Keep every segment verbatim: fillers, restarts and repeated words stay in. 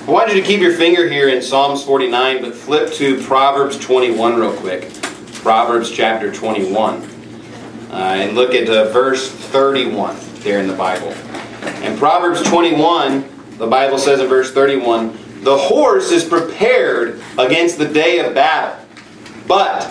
I want you to keep your finger here in Psalms forty-nine, but flip to Proverbs twenty-one real quick. Proverbs chapter twenty-one. Uh, and look at uh, verse thirty-one there in the Bible. In Proverbs twenty-one, the Bible says in verse thirty-one, "The horse is prepared against the day of battle, but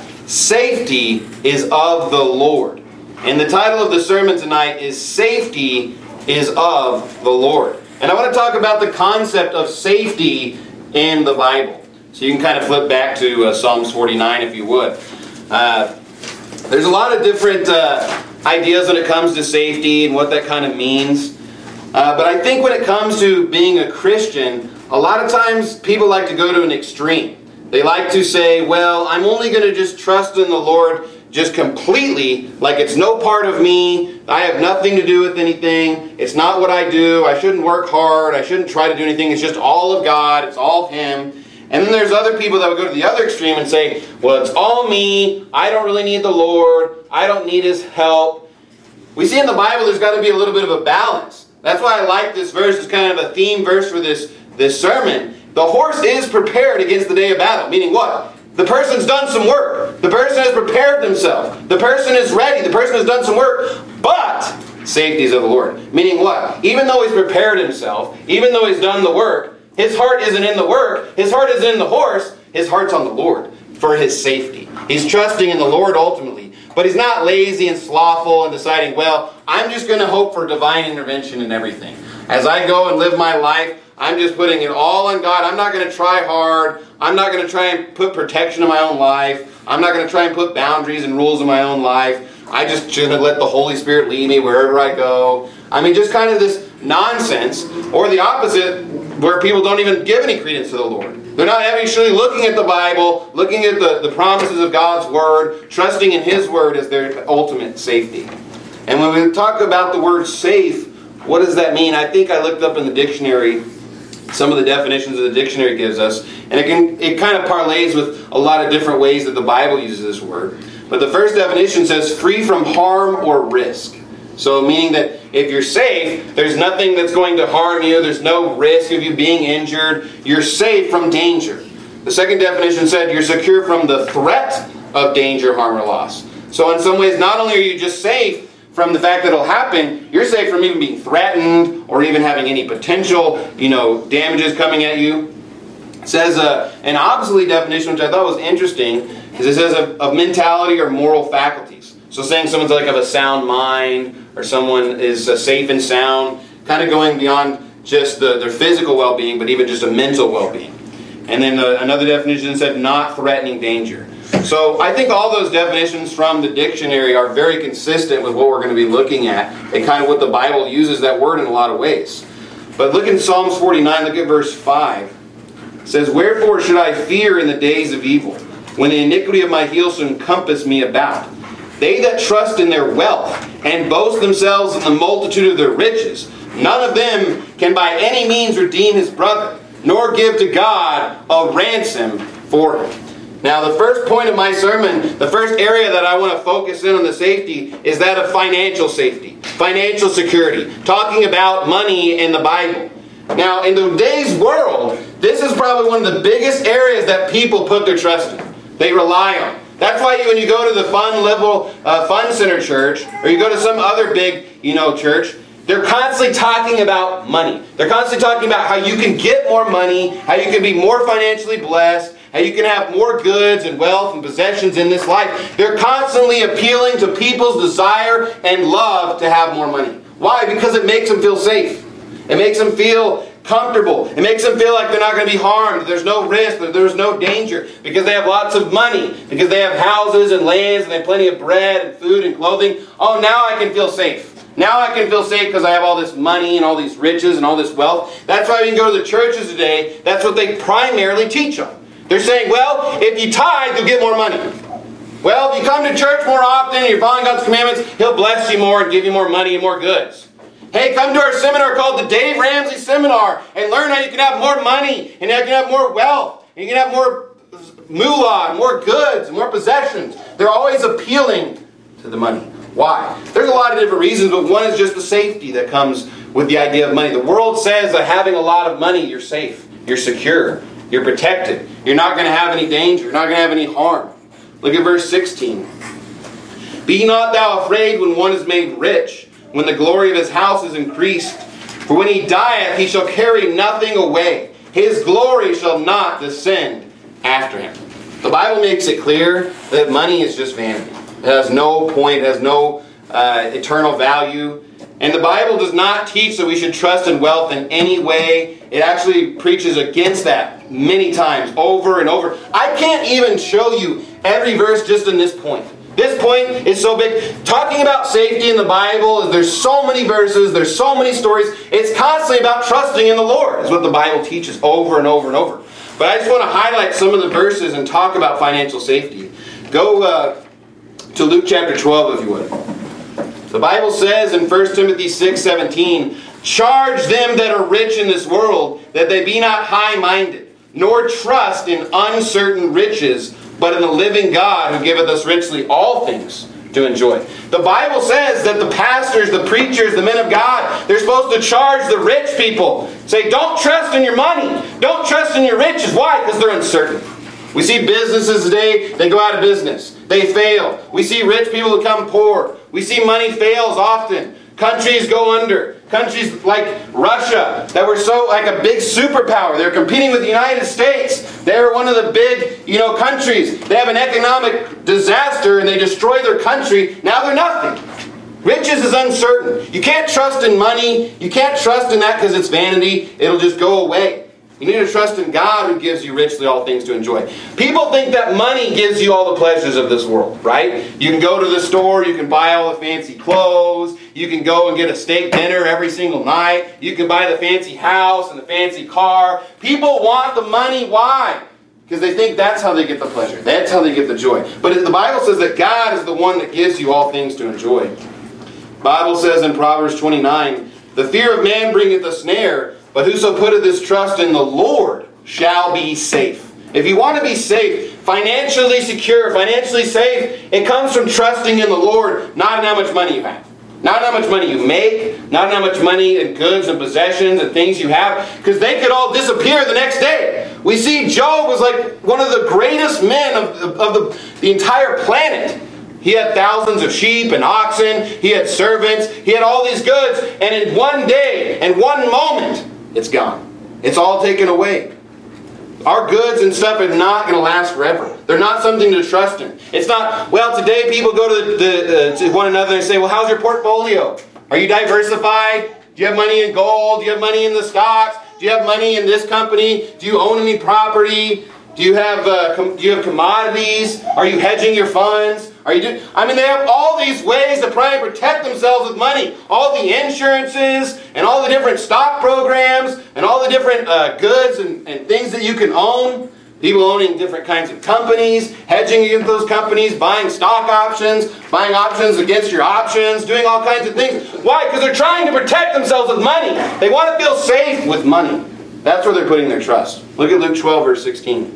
safety is of the Lord." And the title of the sermon tonight is "Safety is of the Lord." And I want to talk about the concept of safety in the Bible. So you can kind of flip back to uh, Psalms forty-nine if you would. Uh, there's a lot of different uh, ideas when it comes to safety and what that kind of means. Uh, but I think when it comes to being a Christian, a lot of times people like to go to an extreme. They like to say, well, I'm only going to just trust in the Lord just completely, like it's no part of me. I have nothing to do with anything. It's not what I do. I shouldn't work hard. I shouldn't try to do anything. It's just all of God. It's all Him. And then there's other people that would go to the other extreme and say, well, it's all me. I don't really need the Lord. I don't need His help. We see in the Bible there's got to be a little bit of a balance. That's why I like this verse. It's kind of a theme verse for this, this sermon. The horse is prepared against the day of battle. Meaning what? The person's done some work. The person has prepared themselves. The person is ready. The person has done some work. But safety is of the Lord. Meaning what? Even though he's prepared himself, even though he's done the work, his heart isn't in the work. His heart isn't in the horse. His heart's on the Lord for his safety. He's trusting in the Lord ultimately. But he's not lazy and slothful and deciding, well, I'm just going to hope for divine intervention in everything. As I go and live my life, I'm just putting it all on God. I'm not going to try hard. I'm not going to try and put protection in my own life. I'm not going to try and put boundaries and rules in my own life. I just going to let the Holy Spirit lead me wherever I go. I mean, just kind of this nonsense. Or the opposite, where people don't even give any credence to the Lord. They're not actually looking at the Bible, looking at the, the promises of God's Word, trusting in His Word as their ultimate safety. And when we talk about the word safe, what does that mean? I think I looked up in the dictionary some of the definitions that the dictionary gives us, and it can it kind of parlays with a lot of different ways that the Bible uses this word. But the first definition says free from harm or risk. So meaning that if you're safe, there's nothing that's going to harm you, there's no risk of you being injured, you're safe from danger. The second definition said you're secure from the threat of danger, harm, or loss. So in some ways, not only are you just safe from the fact that it'll happen, you're safe from even being threatened or even having any potential, you know, damages coming at you. It says uh, an obsolete definition, which I thought was interesting, is it says of, of mentality or moral faculties. So saying someone's like of a sound mind or someone is uh, safe and sound, kind of going beyond just the, their physical well-being, but even just a mental well-being. And then uh, another definition said not threatening danger. So I think all those definitions from the dictionary are very consistent with what we're going to be looking at and kind of what the Bible uses that word in a lot of ways. But look in Psalms forty-nine, look at verse five. It says, "Wherefore should I fear in the days of evil, when the iniquity of my heels shall encompass me about? They that trust in their wealth and boast themselves in the multitude of their riches, none of them can by any means redeem his brother, nor give to God a ransom for him." Now the first point of my sermon, the first area that I want to focus in on the safety is that of financial safety, financial security, talking about money in the Bible. Now in today's world, this is probably one of the biggest areas that people put their trust in. They rely on. That's why when you go to the Fun Level uh, Fun Center Church, or you go to some other big, you know, church, they're constantly talking about money. They're constantly talking about how you can get more money, how you can be more financially blessed, how you can have more goods and wealth and possessions in this life. They're constantly appealing to people's desire and love to have more money. Why? Because it makes them feel safe. It makes them feel comfortable. It makes them feel like they're not going to be harmed. There's no risk. There's no danger. Because they have lots of money. Because they have houses and lands and they have plenty of bread and food and clothing. Oh, now I can feel safe. Now I can feel safe because I have all this money and all these riches and all this wealth. That's why when you go to the churches today, that's what they primarily teach on. They're saying, well, if you tithe, you'll get more money. Well, if you come to church more often and you're following God's commandments, He'll bless you more and give you more money and more goods. Hey, come to our seminar called the Dave Ramsey Seminar and learn how you can have more money and how you can have more wealth and you can have more moolah and more goods and more possessions. They're always appealing to the money. Why? There's a lot of different reasons, but one is just the safety that comes with the idea of money. The world says that having a lot of money, you're safe. You're secure. You're protected. You're not going to have any danger. You're not going to have any harm. Look at verse sixteen. Be not thou afraid when one is made rich, when the glory of his house is increased. For when he dieth, he shall carry nothing away. His glory shall not descend after him. The Bible makes it clear that money is just vanity. It has no point, it has no uh, eternal value. And the Bible does not teach that we should trust in wealth in any way. It actually preaches against that many times, over and over. I can't even show you every verse just in this point. This point is so big. Talking about safety in the Bible, there's so many verses, there's so many stories. It's constantly about trusting in the Lord, is what the Bible teaches over and over and over. But I just want to highlight some of the verses and talk about financial safety. Go uh, to Luke chapter twelve, if you would. The Bible says in First Timothy six seventeen, charge them that are rich in this world, that they be not high-minded, nor trust in uncertain riches, but in the living God who giveth us richly all things to enjoy. The Bible says that the pastors, the preachers, the men of God, they're supposed to charge the rich people. Say, don't trust in your money. Don't trust in your riches. Why? Because they're uncertain. We see businesses today, they go out of business. They fail. We see rich people become poor. We see money fails often. Countries go under. Countries like Russia, that were so like a big superpower. They're competing with the United States. They're one of the big, you know, countries. They have an economic disaster and they destroy their country. Now they're nothing. Riches is uncertain. You can't trust in money. You can't trust in that because it's vanity. It'll just go away. You need to trust in God who gives you richly all things to enjoy. People think that money gives you all the pleasures of this world, right? You can go to the store, you can buy all the fancy clothes, you can go and get a steak dinner every single night, you can buy the fancy house and the fancy car. People want the money. Why? Because they think that's how they get the pleasure. That's how they get the joy. But the Bible says that God is the one that gives you all things to enjoy. The Bible says in Proverbs twenty-nine, the fear of man bringeth a snare, but whoso putteth his trust in the Lord shall be safe. If you want to be safe, financially secure, financially safe, it comes from trusting in the Lord, not in how much money you have. Not in how much money you make, not in how much money and goods and possessions and things you have, because they could all disappear the next day. We see Job was like one of the greatest men of, of, of the, the entire planet. He had thousands of sheep and oxen, he had servants, he had all these goods, and in one day, in one moment, it's gone. It's all taken away. Our goods and stuff are not going to last forever. They're not something to trust in. It's not, well, today people go to, the, uh, to one another and say, well, how's your portfolio? Are you diversified? Do you have money in gold? Do you have money in the stocks? Do you have money in this company? Do you own any property? Do you have, uh, com- do you have commodities? Are you hedging your funds? Are you do- I mean, they have all these ways to try and protect themselves with money. All the insurances and all the different stock programs and all the different uh, goods and, and things that you can own. People owning different kinds of companies, hedging against those companies, buying stock options, buying options against your options, doing all kinds of things. Why? Because they're trying to protect themselves with money. They want to feel safe with money. That's where they're putting their trust. Look at Luke twelve, verse sixteen.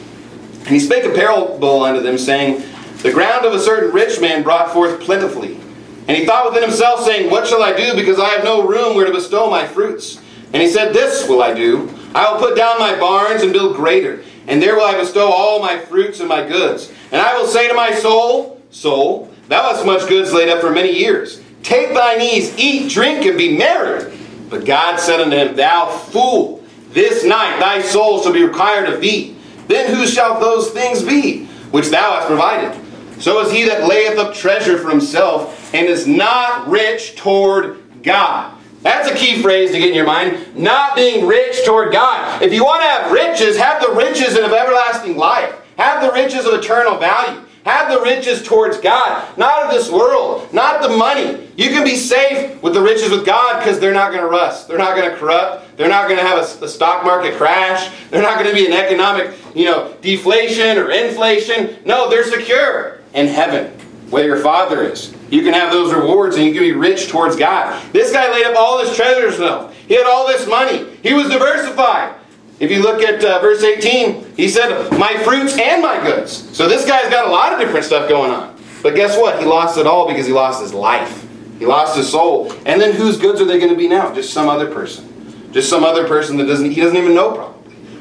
And he spake a parable unto them, saying, the ground of a certain rich man brought forth plentifully. And he thought within himself, saying, what shall I do, because I have no room where to bestow my fruits? And he said, this will I do. I will put down my barns and build greater, and there will I bestow all my fruits and my goods. And I will say to my soul, soul, thou hast much goods laid up for many years. Take thine ease, eat, drink, and be merry. But God said unto him, thou fool, this night thy soul shall be required of thee. Then whose shall those things be, which thou hast provided? So is he that layeth up treasure for himself, and is not rich toward God. That's a key phrase to get in your mind. Not being rich toward God. If you want to have riches, have the riches of everlasting life. Have the riches of eternal value. Have the riches towards God. Not of this world. Not the money. You can be safe with the riches with God because they're not going to rust. They're not going to corrupt. They're not going to have a, a stock market crash. They're not going to be an economic, you know, deflation or inflation. No, they're secure in heaven, where your Father is. You can have those rewards and you can be rich towards God. This guy laid up all his treasures himself. He had all this money. He was diversified. If you look at uh, verse eighteen, he said, my fruits and my goods. So this guy's got a lot of different stuff going on. But guess what? He lost it all because he lost his life. He lost his soul. And then whose goods are they going to be now? Just some other person. Just some other person that doesn't he doesn't even know probably.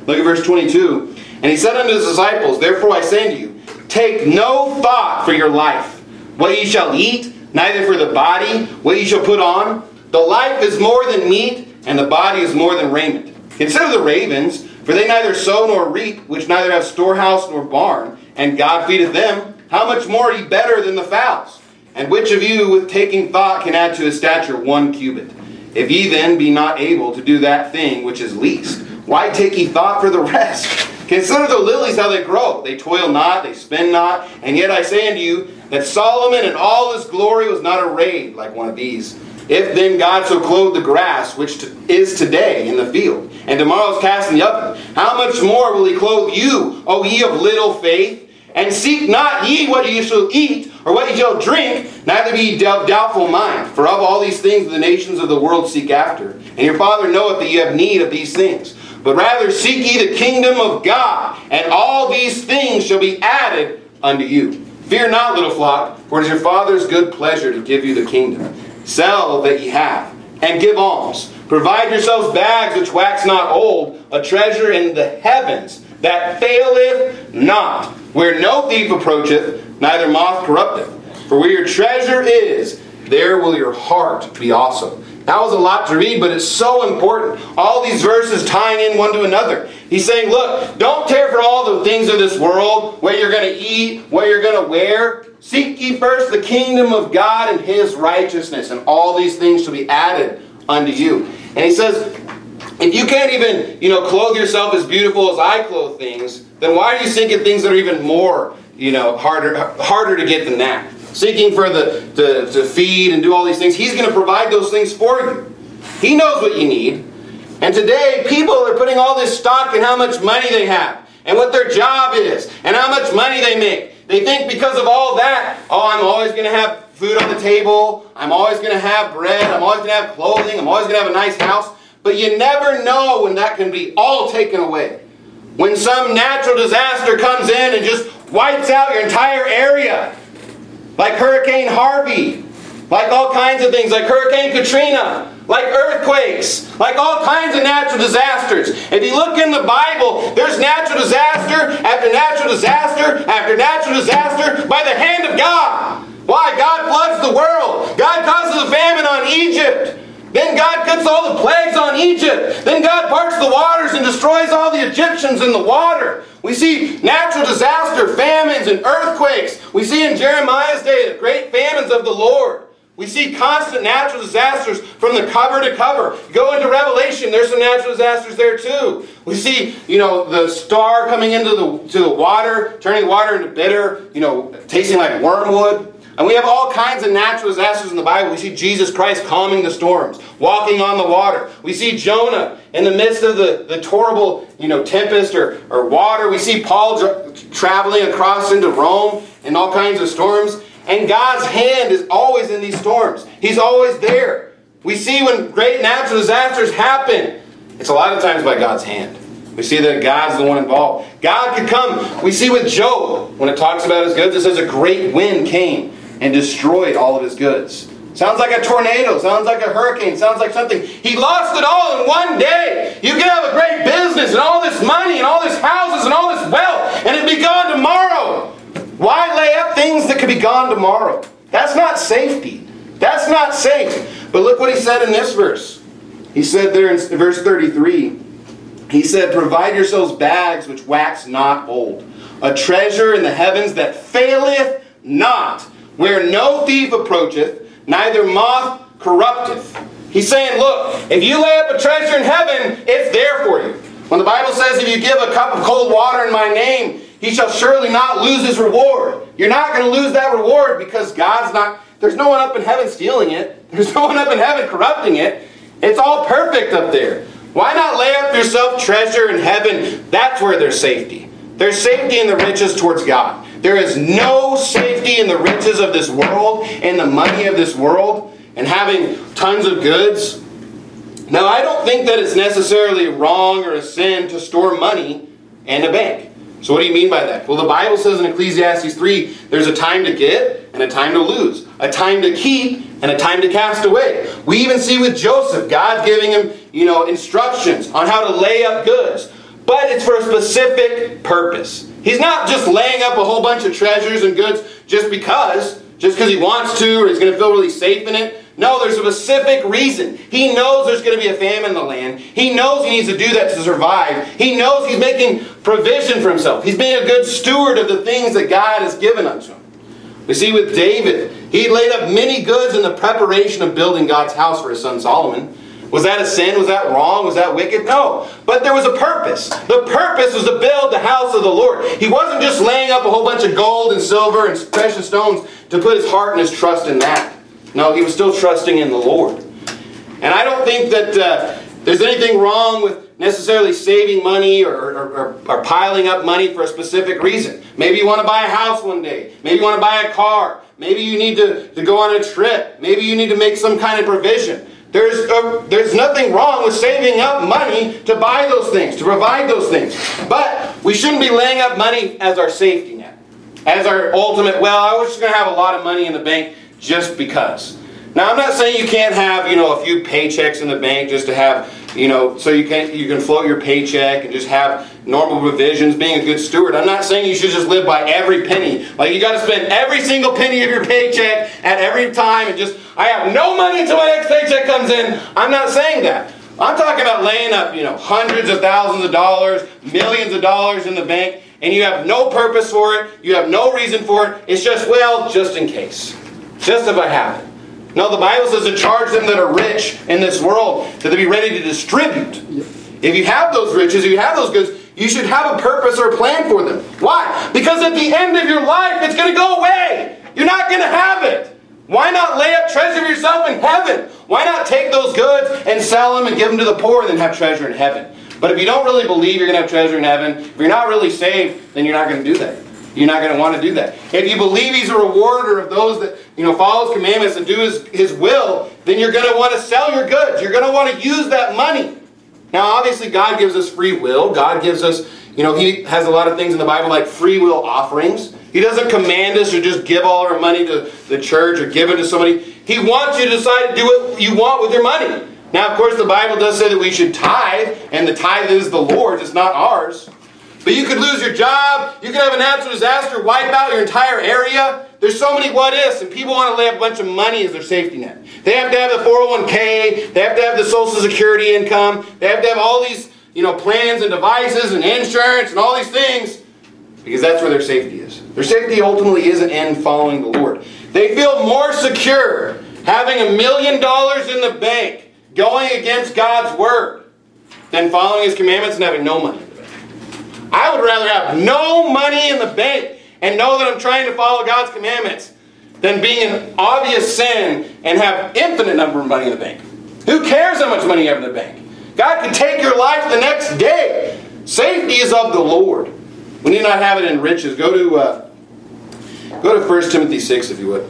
Look at verse twenty-two. And he said unto his disciples, therefore I say unto you, take no thought for your life, what ye shall eat, neither for the body, what ye shall put on. The life is more than meat, and the body is more than raiment. Consider the ravens, for they neither sow nor reap, which neither have storehouse nor barn, and God feedeth them. How much more are ye better than the fowls? And which of you, with taking thought, can add to his stature one cubit? If ye then be not able to do that thing which is least, why take ye thought for the rest? Consider the lilies, how they grow. They toil not, they spin not. And yet I say unto you, that Solomon in all his glory was not arrayed like one of these. If then God so clothe the grass, which is today in the field, and tomorrow is cast in the oven, how much more will he clothe you, O ye of little faith? And seek not ye what ye shall eat, or what ye shall drink, neither be ye of doubtful mind. For of all these things the nations of the world seek after. And your Father knoweth that ye have need of these things. But rather seek ye the kingdom of God, and all these things shall be added unto you. Fear not, little flock, for it is your Father's good pleasure to give you the kingdom. Sell that ye have, and give alms. Provide yourselves bags which wax not old, a treasure in the heavens that faileth not, where no thief approacheth, neither moth corrupteth. For where your treasure is, there will your heart be also. That was a lot to read, but it's so important. All these verses tying in one to another. He's saying, look, don't care for all the things of this world, what you're going to eat, what you're going to wear. Seek ye first the kingdom of God and his righteousness, and all these things shall be added unto you. And he says, if you can't even, you know, clothe yourself as beautiful as I clothe things, then why are you seeking things that are even more, you know, harder harder to get than that? Seeking for the to, to feed and do all these things. He's going to provide those things for you. He knows what you need. And today, people are putting all this stock in how much money they have, and what their job is, and how much money they make. They think because of all that, oh, I'm always going to have food on the table, I'm always going to have bread, I'm always going to have clothing, I'm always going to have a nice house. But you never know when that can be all taken away. When some natural disaster comes in and just wipes out your entire area. Like Hurricane Harvey. Like all kinds of things. Like Hurricane Katrina. Like earthquakes. Like all kinds of natural disasters. If you look in the Bible, there's natural disaster after natural disaster after natural disaster by the hand of God. Why? God floods the world. God causes a famine on Egypt. Then God puts all the plagues on Egypt. Then God parts the waters and destroys all the Egyptians in the water. We see natural disaster, famines, and earthquakes. We see in Jeremiah's day the great famines of the Lord. We see constant natural disasters from the cover to cover. Go into Revelation, there's some natural disasters there too. We see, you know, the star coming into the, to the water, turning the water into bitter, you know, tasting like wormwood. And we have all kinds of natural disasters in the Bible. We see Jesus Christ calming the storms, walking on the water. We see Jonah in the midst of the, the horrible, you know, tempest or, or water. We see Paul tra- traveling across into Rome in all kinds of storms. And God's hand is always in these storms. He's always there. We see when great natural disasters happen, it's a lot of times by God's hand. We see that God's the one involved. God could come. We see with Job, when it talks about his goods, it says a great wind came and destroyed all of his goods. Sounds like a tornado. Sounds like a hurricane. Sounds like something. He lost it all in one day. You can have a great business and all this money and all these houses and all this wealth, and it'd be gone tomorrow. Why lay up things that could be gone tomorrow? That's not safety. That's not safe. But look what he said in this verse. He said there in verse thirty-three, he said, provide yourselves bags which wax not old, a treasure in the heavens that faileth not, where no thief approacheth, neither moth corrupteth. He's saying, look, if you lay up a treasure in heaven, it's there for you. When the Bible says, if you give a cup of cold water in my name, he shall surely not lose his reward. You're not going to lose that reward because God's not, there's no one up in heaven stealing it. There's no one up in heaven corrupting it. It's all perfect up there. Why not lay up yourself treasure in heaven? That's where there's safety. There's safety in the riches towards God. There is no safety in the riches of this world, in the money of this world, and having tons of goods. Now, I don't think that it's necessarily wrong or a sin to store money in a bank. So what do you mean by that? Well, the Bible says in Ecclesiastes three, there's a time to get and a time to lose. A time to keep and a time to cast away. We even see with Joseph, God giving him, you know, instructions on how to lay up goods. but it's for a specific purpose. He's not just laying up a whole bunch of treasures and goods just because, just because he wants to or he's going to feel really safe in it. No, there's a specific reason. He knows there's going to be a famine in the land. He knows he needs to do that to survive. He knows he's making provision for himself. He's being a good steward of the things that God has given unto him. We see with David, he laid up many goods in the preparation of building God's house for his son Solomon. Was that a sin? Was that wrong? Was that wicked? No. But there was a purpose. The purpose was to build the house of the Lord. He wasn't just laying up a whole bunch of gold and silver and precious stones to put his heart and his trust in that. No, he was still trusting in the Lord. And I don't think that uh, there's anything wrong with necessarily saving money or, or, or, or piling up money for a specific reason. Maybe you want to buy a house one day. Maybe you want to buy a car. Maybe you need to, to go on a trip. Maybe you need to make some kind of provision. There's, uh, there's nothing wrong with saving up money to buy those things, to provide those things. But we shouldn't be laying up money as our safety net. As our ultimate, well, I was just going to have a lot of money in the bank just because. Now, I'm not saying you can't have, you know, a few paychecks in the bank just to have, you know, so you can you can float your paycheck and just have normal provisions, being a good steward. I'm not saying you should just live by every penny. Like you got to spend every single penny of your paycheck at every time and just, I have no money until my next paycheck comes in. I'm not saying that. I'm talking about laying up, you know, hundreds of thousands of dollars, millions of dollars in the bank, and you have no purpose for it. You have no reason for it. It's just, well, just in case. Just if I have it. No, the Bible says to charge them that are rich in this world, that they be ready to distribute. If you have those riches, if you have those goods, you should have a purpose or a plan for them. Why? Because at the end of your life, it's going to go away. You're not going to have it. Why not lay up treasure for yourself in heaven? Why not take those goods and sell them and give them to the poor and then have treasure in heaven? But if you don't really believe you're going to have treasure in heaven, if you're not really saved, then you're not going to do that. You're not going to want to do that. If you believe He's a rewarder of those that, you know, follow His commandments and do His, His will, then you're going to want to sell your goods. You're going to want to use that money. Now, obviously, God gives us free will. God gives us, you know, He has a lot of things in the Bible like free will offerings. He doesn't command us to just give all our money to the church or give it to somebody. He wants you to decide to do what you want with your money. Now, of course, the Bible does say that we should tithe, and the tithe is the Lord's. It's not ours. But you could lose your job. You could have a natural disaster, wipe out your entire area. There's so many what-ifs, and people want to lay up a bunch of money as their safety net. They have to have the four oh one k. They have to have the Social Security income. They have to have all these, you know, plans and devices and insurance and all these things because that's where their safety is. Their safety ultimately isn't in following the Lord. They feel more secure having a million dollars in the bank going against God's Word than following His commandments and having no money. I would rather have no money in the bank and know that I'm trying to follow God's commandments than being in obvious sin and have infinite number of money in the bank. Who cares how much money you have in the bank? God can take your life the next day. Safety is of the Lord. We need not have it in riches. Go to uh, go to First Timothy six, if you would.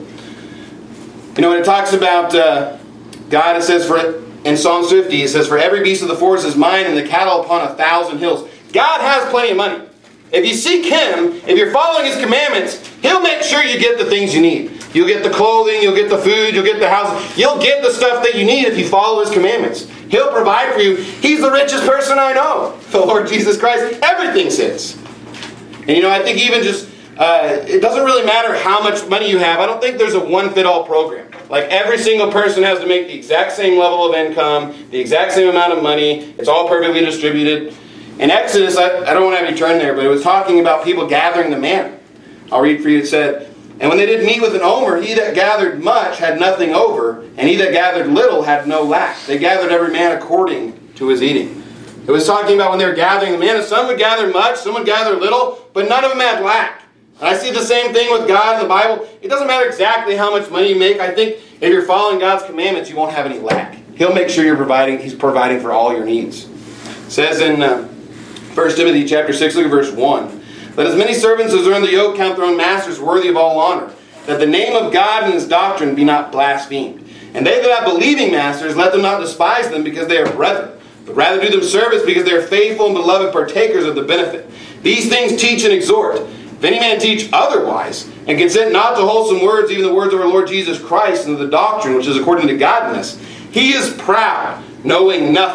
You know, when it talks about uh, God, it says for in Psalms fifty, it says, "For every beast of the forest is mine, and the cattle upon a thousand hills." God has plenty of money. If you seek Him, if you're following His commandments, He'll make sure you get the things you need. You'll get the clothing, you'll get the food, you'll get the house. You'll get the stuff that you need if you follow His commandments. He'll provide for you. He's the richest person I know. The Lord Jesus Christ. Everything's His. And you know, I think even just, uh, it doesn't really matter how much money you have. I don't think there's a one-fit-all program. Like every single person has to make the exact same level of income, the exact same amount of money. It's all perfectly distributed. In Exodus, I, I don't want to have you turn there, but it was talking about people gathering the manna. I'll read for you. It said, "And when they did meet with an omer, he that gathered much had nothing over, and he that gathered little had no lack. They gathered every man according to his eating." It was talking about when they were gathering the manna. Some would gather much, some would gather little, but none of them had lack. And I see the same thing with God in the Bible. It doesn't matter exactly how much money you make. I think if you're following God's commandments, you won't have any lack. He'll make sure you're providing. He's providing for all your needs. It says in Uh, First Timothy chapter six, look at verse one. "Let as many servants as are in the yoke count their own masters worthy of all honor, that the name of God and His doctrine be not blasphemed. And they that have believing masters, let them not despise them because they are brethren, but rather do them service because they are faithful and beloved partakers of the benefit. These things teach and exhort. If any man teach otherwise, and consent not to wholesome words, even the words of our Lord Jesus Christ, and of the doctrine which is according to godliness, he is proud, knowing nothing,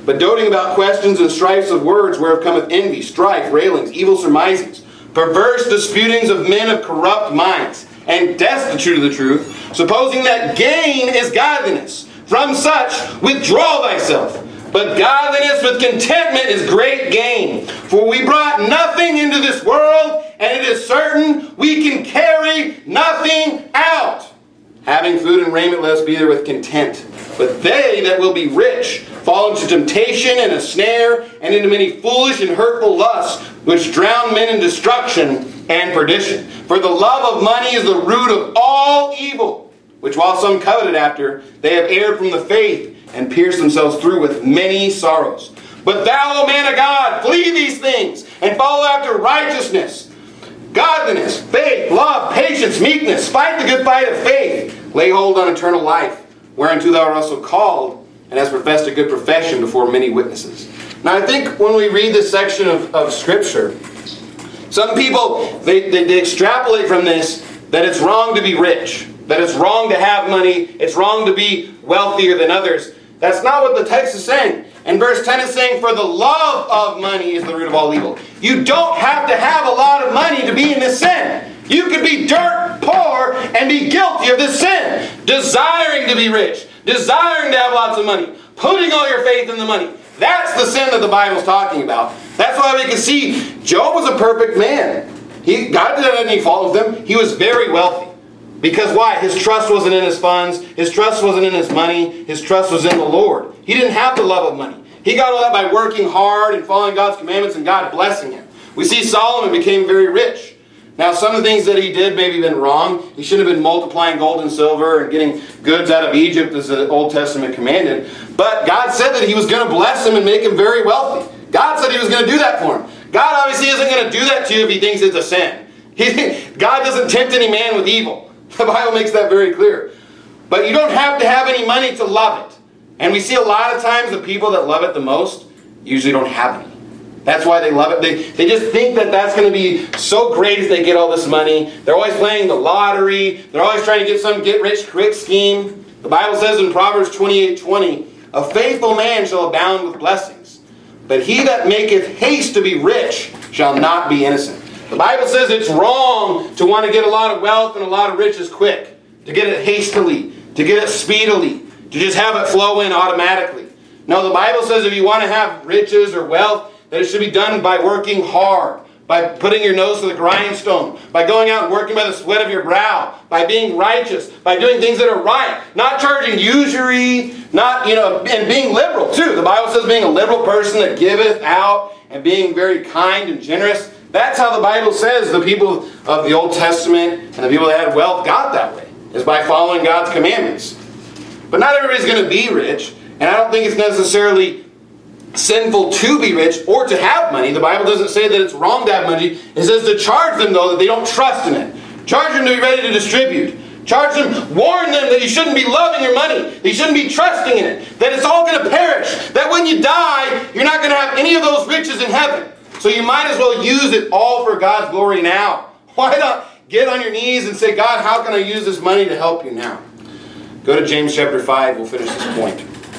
but doting about questions and strifes of words, whereof cometh envy, strife, railings, evil surmisings, perverse disputings of men of corrupt minds, and destitute of the truth, supposing that gain is godliness. From such withdraw thyself. But godliness with contentment is great gain. For we brought nothing into this world, and it is certain we can carry nothing out. Having food and raiment, let us be there with content. But they that will be rich fall into temptation and a snare, and into many foolish and hurtful lusts, which drown men in destruction and perdition. For the love of money is the root of all evil, which while some coveted after, they have erred from the faith, and pierced themselves through with many sorrows. But thou, O man of God, flee these things, and follow after righteousness, godliness, faith, love, patience, meekness. Fight the good fight of faith. Lay hold on eternal life, whereunto thou art also called, and hast professed a good profession before many witnesses. Now I think when we read this section of, of Scripture, some people, they, they, they extrapolate from this that it's wrong to be rich, that it's wrong to have money, it's wrong to be wealthier than others. That's not what the text is saying. And verse ten is saying, for the love of money is the root of all evil. You don't have to have a lot of money to be in this sin. You could be dirt poor and be guilty of this sin. Desiring to be rich, desiring to have lots of money, putting all your faith in the money. That's the sin that the Bible's talking about. That's why we can see Job was a perfect man. He, God didn't have any fault with him. He was very wealthy. Because why? His trust wasn't in his funds. His trust wasn't in his money. His trust was in the Lord. He didn't have the love of money. He got all that by working hard and following God's commandments and God blessing him. We see Solomon became very rich. Now some of the things that he did maybe been wrong. He shouldn't have been multiplying gold and silver and getting goods out of Egypt as the Old Testament commanded. But God said that he was going to bless him and make him very wealthy. God said he was going to do that for him. God obviously isn't going to do that to you if he thinks it's a sin. He, God doesn't tempt any man with evil. The Bible makes that very clear. But you don't have to have any money to love it. And we see a lot of times the people that love it the most usually don't have any. That's why they love it. They, they just think that that's going to be so great if they get all this money. They're always playing the lottery. They're always trying to get some get-rich-quick scheme. The Bible says in Proverbs twenty-eight twenty, a faithful man shall abound with blessings, but he that maketh haste to be rich shall not be innocent. The Bible says it's wrong to want to get a lot of wealth and a lot of riches quick. To get it hastily. To get it speedily. To just have it flow in automatically. No, the Bible says if you want to have riches or wealth, that it should be done by working hard. By putting your nose to the grindstone. By going out and working by the sweat of your brow. By being righteous. By doing things that are right. Not charging usury. Not, you know, and being liberal too. The Bible says being a liberal person that giveth out and being very kind and generous. That's how the Bible says the people of the Old Testament and the people that had wealth got that way. Is by following God's commandments. But not everybody's going to be rich. And I don't think it's necessarily sinful to be rich or to have money. The Bible doesn't say that it's wrong to have money. It says to charge them, though, that they don't trust in it. Charge them to be ready to distribute. Charge them, warn them that you shouldn't be loving your money. That you shouldn't be trusting in it. That it's all going to perish. That when you die, you're not going to have any of those riches in heaven. So you might as well use it all for God's glory now. Why not get on your knees and say, God, how can I use this money to help you now? Go to James chapter five. We'll finish this point.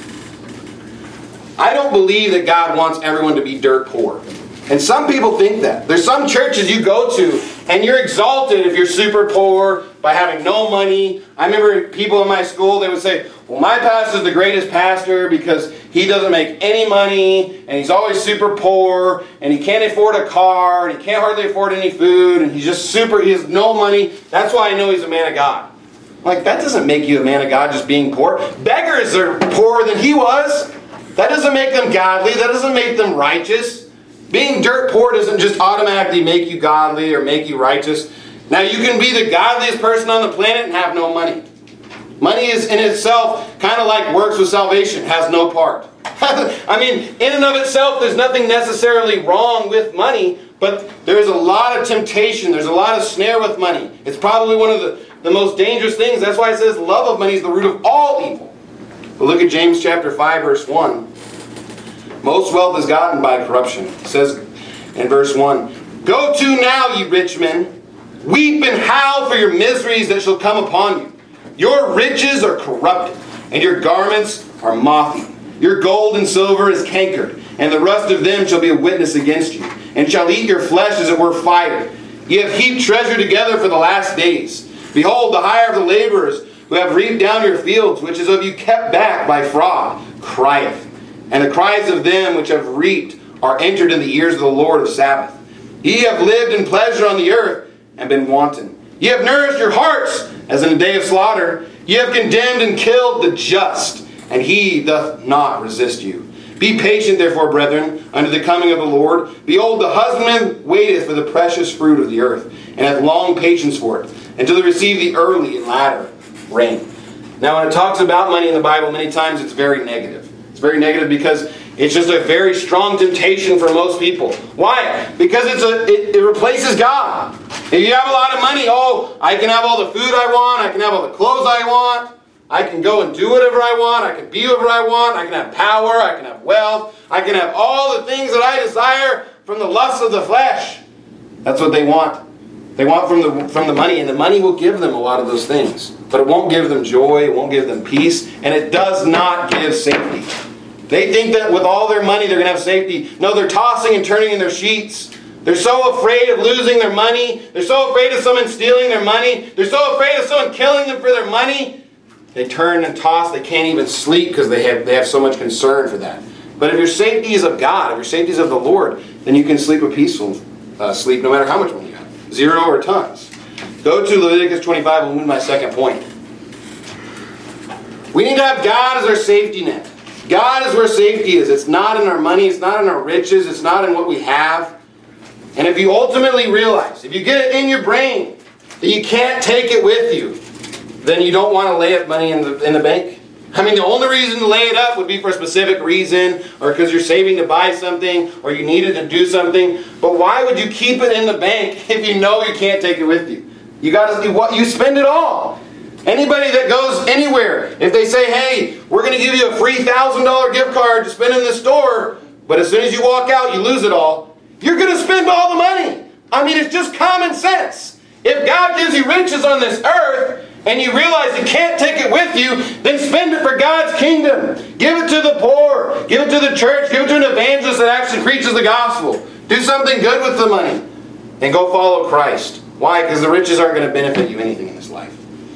I don't believe that God wants everyone to be dirt poor. And some people think that. There's some churches you go to and you're exalted if you're super poor by having no money. I remember people in my school, they would say, well, my pastor's the greatest pastor because he doesn't make any money and he's always super poor and he can't afford a car and he can't hardly afford any food and he's just super, he has no money. That's why I know he's a man of God. Like, that doesn't make you a man of God just being poor. Beggars are poorer than he was. That doesn't make them godly. That doesn't make them righteous. Being dirt poor doesn't just automatically make you godly or make you righteous. Now, you can be the godliest person on the planet and have no money. Money is in itself kind of like works with salvation, has no part. I mean, in and of itself, there's nothing necessarily wrong with money, but there's a lot of temptation. There's a lot of snare with money. It's probably one of the, the most dangerous things. That's why it says love of money is the root of all evil. But look at James chapter five, verse one. Most wealth is gotten by corruption. It says in verse one, go to now, ye rich men, weep and howl for your miseries that shall come upon you. Your riches are corrupted, and your garments are moth-eaten. Your gold and silver is cankered, and the rust of them shall be a witness against you, and shall eat your flesh as it were fire. Ye have heaped treasure together for the last days. Behold, the hire of the laborers who have reaped down your fields, which is of you kept back by fraud, crieth. And the cries of them which have reaped are entered in the ears of the Lord of Sabaoth. Ye have lived in pleasure on the earth, and been wanton. Ye have nourished your hearts, as in a day of slaughter. Ye have condemned and killed the just, and he doth not resist you. Be patient, therefore, brethren, unto the coming of the Lord. Behold, the husbandman waiteth for the precious fruit of the earth, and hath long patience for it, until they receive the early and latter rain. Now, when it talks about money in the Bible, many times it's very negative. It's very negative because it's just a very strong temptation for most people. Why? Because it's a it, it replaces God. If you have a lot of money, oh, I can have all the food I want, I can have all the clothes I want, I can go and do whatever I want, I can be whatever I want, I can have power, I can have wealth, I can have all the things that I desire from the lust of the flesh. That's what they want. They want from the, from the money, and the money will give them a lot of those things. But it won't give them joy, it won't give them peace, and it does not give safety. They think that with all their money they're going to have safety. No, they're tossing and turning in their sheets. They're so afraid of losing their money. They're so afraid of someone stealing their money. They're so afraid of someone killing them for their money. They turn and toss. They can't even sleep because they have, they have so much concern for that. But if your safety is of God, if your safety is of the Lord, then you can sleep a peaceful uh, sleep no matter how much money you have. Zero or tons. Go to Leviticus twenty-five and we'll move to my second point. We need to have God as our safety net. God is where safety is. It's not in our money. It's not in our riches. It's not in what we have. And if you ultimately realize, if you get it in your brain that you can't take it with you, then you don't want to lay up money in the, in the bank. I mean, the only reason to lay it up would be for a specific reason, or because you're saving to buy something, or you needed to do something. But why would you keep it in the bank if you know you can't take it with you? You got to what you spend it all. Anybody that goes anywhere, if they say, hey, we're going to give you a free one thousand dollar gift card to spend in the store, but as soon as you walk out, you lose it all, you're going to spend all the money. I mean, it's just common sense. If God gives you riches on this earth, and you realize you can't take it with you, then spend it for God's kingdom. Give it to the poor. Give it to the church. Give it to an evangelist that actually preaches the gospel. Do something good with the money. And go follow Christ. Why? Because the riches aren't going to benefit you anything in this life.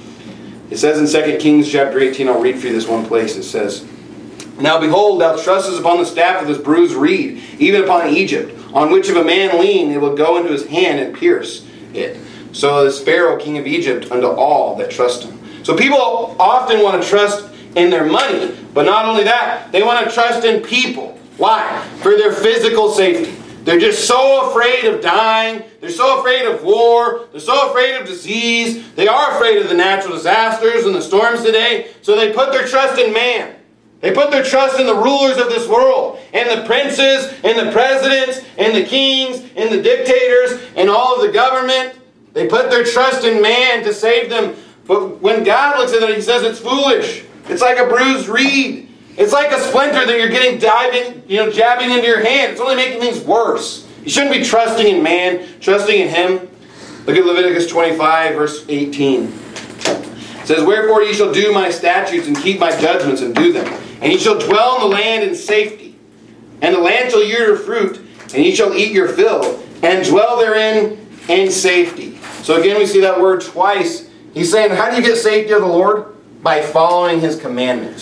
It says in Second Kings chapter eighteen, I'll read for you this one place. It says, Now behold, thou trustest upon the staff of this bruised reed, even upon Egypt, on which if a man lean, it will go into his hand and pierce it. So is Pharaoh, king of Egypt, unto all that trust him. So people often want to trust in their money, but not only that, they want to trust in people. Why? For their physical safety. They're just so afraid of dying. They're so afraid of war. They're so afraid of disease. They are afraid of the natural disasters and the storms today. So they put their trust in man. They put their trust in the rulers of this world, and the princes, and the presidents, and the kings, and the dictators, and all of the government. They put their trust in man to save them. But when God looks at it, He says it's foolish. It's like a bruised reed. It's like a splinter that you're getting diving, you know, jabbing into your hand. It's only making things worse. You shouldn't be trusting in man, trusting in Him. Look at Leviticus twenty-five, verse eighteen. It says, Wherefore ye shall do my statutes and keep my judgments and do them. And ye shall dwell in the land in safety. And the land shall yield your fruit, and ye shall eat your fill, and dwell therein in safety. So again, we see that word twice. He's saying, how do you get safety of the Lord? By following His commandments.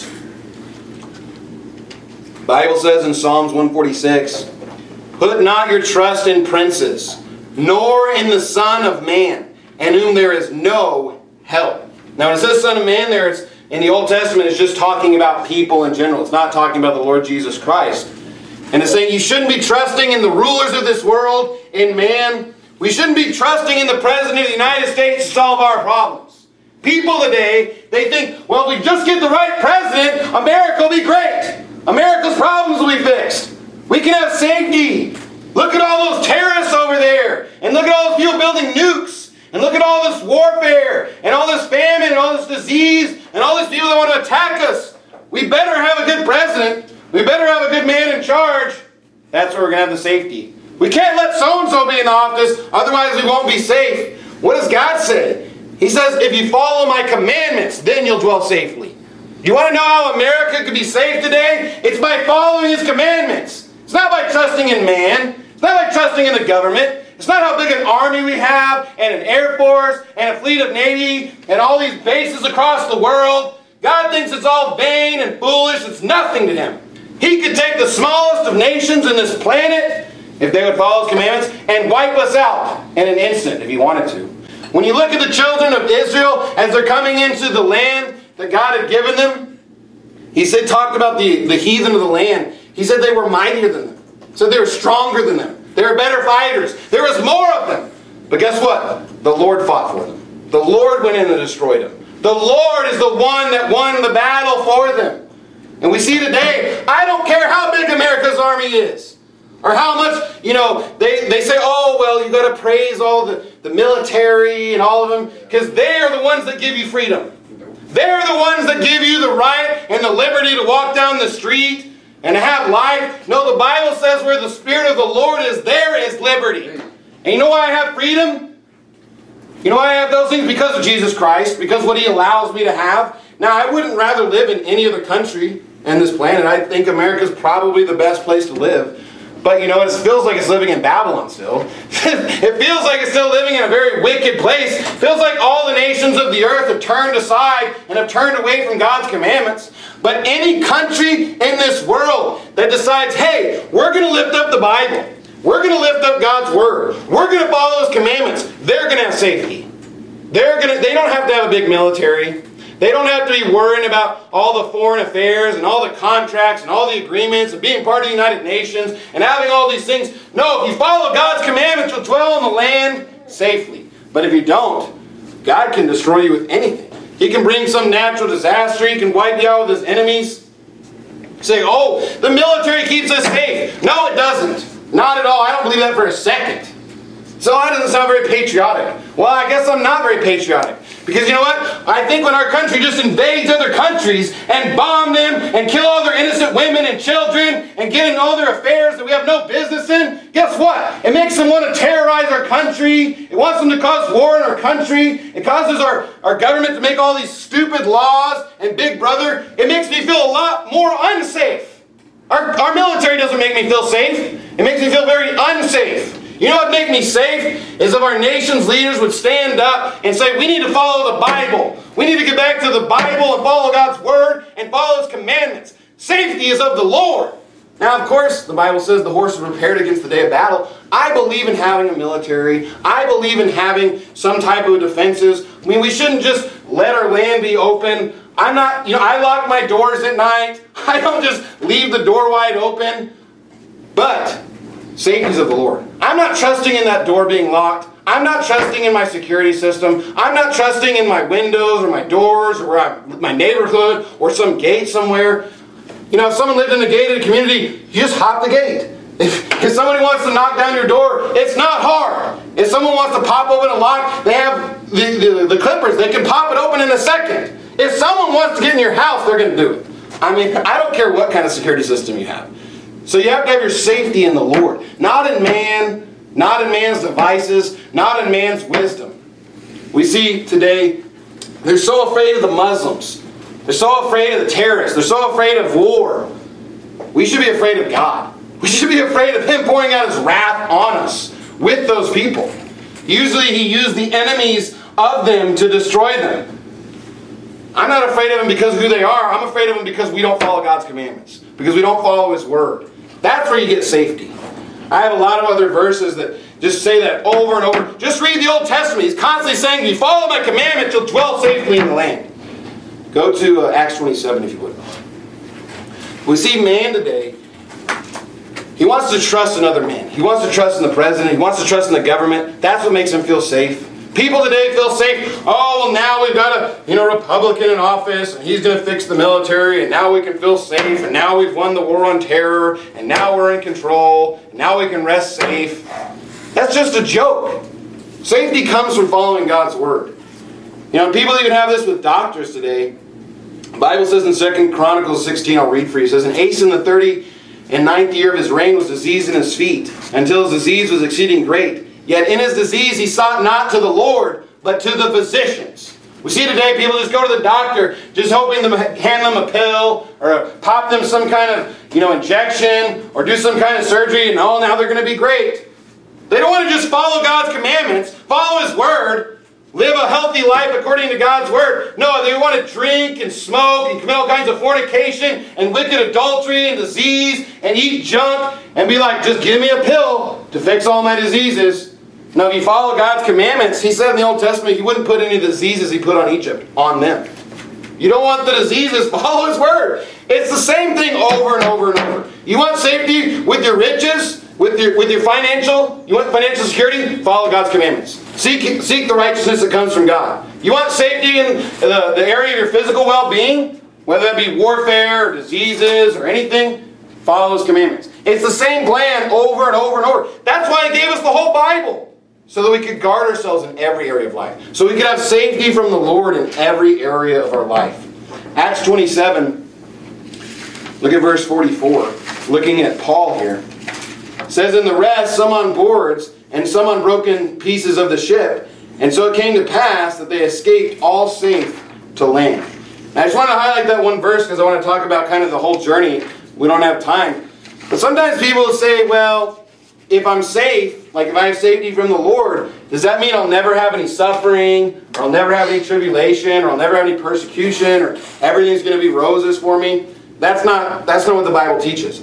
The Bible says in Psalms one forty-six, Put not your trust in princes, nor in the Son of Man, in whom there is no help. Now when it says Son of Man there, it's, in the Old Testament, it's just talking about people in general. It's not talking about the Lord Jesus Christ. And it's saying you shouldn't be trusting in the rulers of this world, in man. We shouldn't be trusting in the President of the United States to solve our problems. People today, they think, well, if we just get the right president, America will be great. America's problems will be fixed. We can have safety. Look at all those terrorists over there. And look at all those people building nukes. And look at all this warfare. And all this famine. And all this disease. And all these people that want to attack us. We better have a good president. We better have a good man in charge. That's where we're going to have the safety. We can't let so-and-so be in office. Otherwise we won't be safe. What does God say? He says, if you follow my commandments, then you'll dwell safely. You want to know how America could be safe today? It's by following His commandments. It's not by trusting in man. It's not by trusting in the government. It's not how big an army we have, and an air force, and a fleet of navy, and all these bases across the world. God thinks it's all vain and foolish. It's nothing to Him. He could take the smallest of nations in this planet, if they would follow His commandments, and wipe us out in an instant if He wanted to. When you look at the children of Israel as they're coming into the land that God had given them, He said, talked about the, the heathen of the land. He said they were mightier than them. He said they were stronger than them. They were better fighters. There was more of them. But guess what? The Lord fought for them. The Lord went in and destroyed them. The Lord is the one that won the battle for them. And we see today, I don't care how big America's army is, or how much, you know, they, they say, oh, well, you've got to praise all the, the military and all of them, because they are the ones that give you freedom. They're the ones that give you the right and the liberty to walk down the street and to have life. No, the Bible says where the Spirit of the Lord is, there is liberty. And you know why I have freedom? You know why I have those things? Because of Jesus Christ, because what He allows me to have. Now, I wouldn't rather live in any other country on this planet. I think America's probably the best place to live. But you know, it feels like it's living in Babylon still. It feels like it's still living in a very wicked place. It feels like all the nations of the earth have turned aside and have turned away from God's commandments. But any country in this world that decides, hey, we're going to lift up the Bible, we're going to lift up God's Word, we're going to follow His commandments, they're going to have safety. They're going to, they don't have to have a big military. They don't have to be worrying about all the foreign affairs and all the contracts and all the agreements and being part of the United Nations and having all these things. No, if you follow God's commandments, you'll dwell in the land safely. But if you don't, God can destroy you with anything. He can bring some natural disaster. He can wipe you out with His enemies. Say, oh, the military keeps us safe. No, it doesn't. Not at all. I don't believe that for a second. So that doesn't sound very patriotic. Well, I guess I'm not very patriotic. Because you know what? I think when our country just invades other countries and bomb them and kill all their innocent women and children and get in all their affairs that we have no business in, guess what? It makes them want to terrorize our country. It wants them to cause war in our country. It causes our, our government to make all these stupid laws and Big Brother. It makes me feel a lot more unsafe. Our, our military doesn't make me feel safe. It makes me feel very unsafe. You know what would make me safe? Is if our nation's leaders would stand up and say, we need to follow the Bible. We need to get back to the Bible and follow God's Word and follow His commandments. Safety is of the Lord. Now, of course, the Bible says the horse is prepared against the day of battle. I believe in having a military. I believe in having some type of defenses. I mean, we shouldn't just let our land be open. I'm not, you know, I lock my doors at night. I don't just leave the door wide open. But safety is of the Lord. I'm not trusting in that door being locked. I'm not trusting in my security system. I'm not trusting in my windows or my doors or my neighborhood or some gate somewhere. You know, if someone lived in a gated community, you just hop the gate. If, if somebody wants to knock down your door, it's not hard. If someone wants to pop open a lock, they have the, the, the clippers. They can pop it open in a second. If someone wants to get in your house, they're going to do it. I mean, I don't care what kind of security system you have. So you have to have your safety in the Lord. Not in man, not in man's devices, not in man's wisdom. We see today, they're so afraid of the Muslims. They're so afraid of the terrorists. They're so afraid of war. We should be afraid of God. We should be afraid of Him pouring out His wrath on us with those people. Usually He used the enemies of them to destroy them. I'm not afraid of them because of who they are. I'm afraid of them because we don't follow God's commandments. Because we don't follow His Word. That's where you get safety. I have a lot of other verses that just say that over and over. Just read the Old Testament. He's constantly saying, if you follow my commandments, you'll dwell safely in the land. Go to uh, Acts twenty-seven if you would. We see man today, he wants to trust another man. He wants to trust in the president. He wants to trust in the government. That's what makes him feel safe. People today feel safe. Oh, well, now we've got a you know Republican in office, and he's going to fix the military, and now we can feel safe, and now we've won the war on terror, and now we're in control, and now we can rest safe. That's just a joke. Safety comes from following God's Word. You know, people even have this with doctors today. The Bible says in Second Chronicles sixteen, I'll read for you, it says, and Asa in the thirty and ninth year of his reign was diseased in his feet, until his disease was exceeding great. Yet in his disease he sought not to the Lord, but to the physicians. We see today people just go to the doctor just hoping to hand them a pill or pop them some kind of, you know, injection or do some kind of surgery and oh, now they're going to be great. They don't want to just follow God's commandments, follow His Word, live a healthy life according to God's Word. No, they want to drink and smoke and commit all kinds of fornication and wicked adultery and disease and eat junk and be like, just give me a pill to fix all my diseases. Now, if you follow God's commandments, He said in the Old Testament He wouldn't put any of the diseases He put on Egypt on them. You don't want the diseases, follow His Word. It's the same thing over and over and over. You want safety with your riches, with your, with your financial, you want financial security? Follow God's commandments. Seek, seek the righteousness that comes from God. You want safety in the, the area of your physical well-being, whether that be warfare or diseases or anything? Follow His commandments. It's the same plan over and over and over. That's why He gave us the whole Bible. So that we could guard ourselves in every area of life. So we could have safety from the Lord in every area of our life. Acts twenty-seven, look at verse forty-four. Looking at Paul here. It says, "And the rest, some on boards, and some on broken pieces of the ship. And so it came to pass that they escaped all safe to land." And I just want to highlight that one verse because I want to talk about kind of the whole journey. We don't have time. But sometimes people say, well, if I'm safe, like if I have safety from the Lord, does that mean I'll never have any suffering, or I'll never have any tribulation, or I'll never have any persecution, or everything's going to be roses for me? That's not, that's not what the Bible teaches.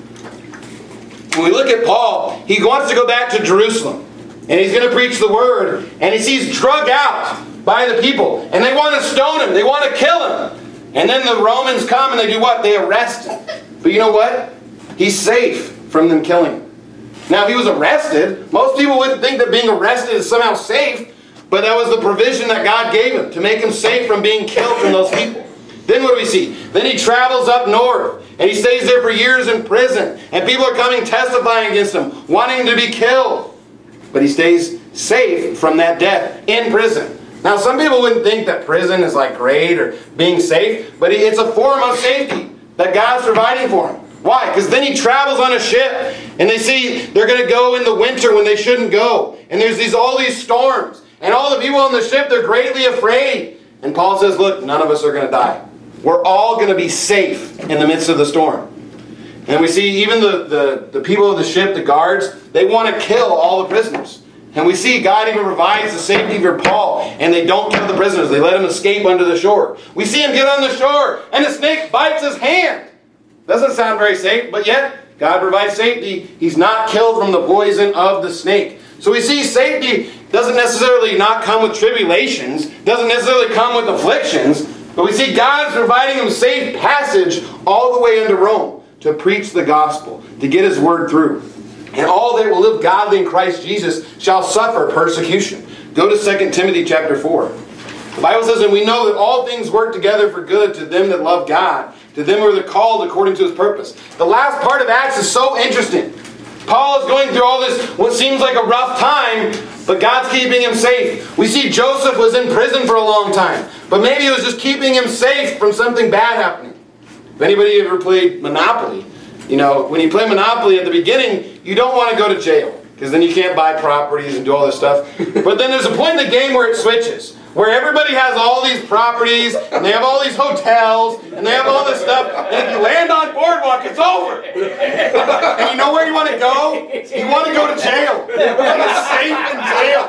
When we look at Paul, he wants to go back to Jerusalem, and he's going to preach the Word, and he sees drug out by the people, and they want to stone him, they want to kill him. And then the Romans come and they do what? They arrest him. But you know what? He's safe from them killing him. Now, if he was arrested, most people wouldn't think that being arrested is somehow safe, but that was the provision that God gave him to make him safe from being killed from those people. Then what do we see? Then he travels up north, and he stays there for years in prison, and people are coming testifying against him, wanting him to be killed. But he stays safe from that death in prison. Now, some people wouldn't think that prison is like great or being safe, but it's a form of safety that God's providing for him. Why? Because then he travels on a ship, and they see they're going to go in the winter when they shouldn't go. And there's these all these storms. And all the people on the ship, they're greatly afraid. And Paul says, look, none of us are going to die. We're all going to be safe in the midst of the storm. And we see even the, the, the people of the ship, the guards, they want to kill all the prisoners. And we see God even provides the safety for Paul, and they don't kill the prisoners. They let him escape under the shore. We see him get on the shore, and the snake bites his hand. Doesn't sound very safe, but yet God provides safety. He's not killed from the poison of the snake. So we see safety doesn't necessarily not come with tribulations, doesn't necessarily come with afflictions, but we see God's providing him safe passage all the way into Rome to preach the gospel, to get His word through. And all that will live godly in Christ Jesus shall suffer persecution. Go to Second Timothy chapter four. The Bible says, and we know that all things work together for good to them that love God, to them who are called according to His purpose. The last part of Acts is so interesting. Paul is going through all this, what seems like a rough time, but God's keeping him safe. We see Joseph was in prison for a long time, but maybe it was just keeping him safe from something bad happening. If anybody ever played Monopoly, you know, when you play Monopoly at the beginning, you don't want to go to jail, because then you can't buy properties and do all this stuff. But then there's a point in the game where it switches, where everybody has all these properties, and they have all these hotels, and they have all this stuff, and if you land on Boardwalk, it's over. And you know where you want to go? You want to go to jail. You want to be safe in jail.